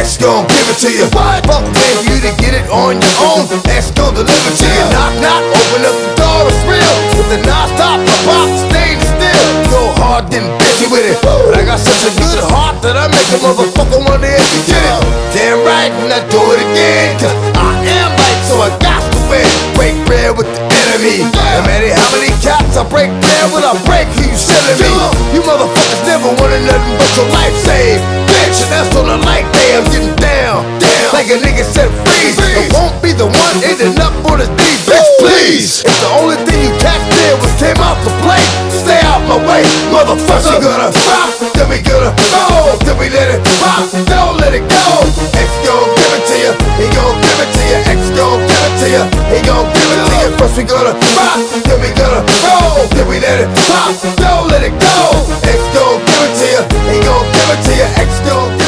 X gon' give it to you. Fuck paying for you to get it on your own. X gon' deliver to you. Knock, knock, open up the door, it's real. With the non-stop, the box, stainless steel. Go hard, getting busy with it. But I got such a good heart that I make a motherfucker wanna hit me get it. Damn right, and I do it again. Cause I am right, so I got to win. Break bread with the enemy. No matter how many cats I break bread with, I break who you selling me. You motherfuckers never wanted nothing but your life saved. Bitch, and that's on the light day, I'm getting down. Like a nigga said freeze. I won't be the one ending up on his knees. Bitch, please. If the only thing you catch did was came out to play, stay out my way, motherfucker. We gonna pop, then we gonna roll, then we let it pop, don't let it go. X gon' give it to you, he gon' give it to you. X gon' give it to you, he gon' give it to you. First we gonna pop, then we gonna roll, then we let it pop, don't let it go. X gon' give it to you, he gon' give it to you. X gon'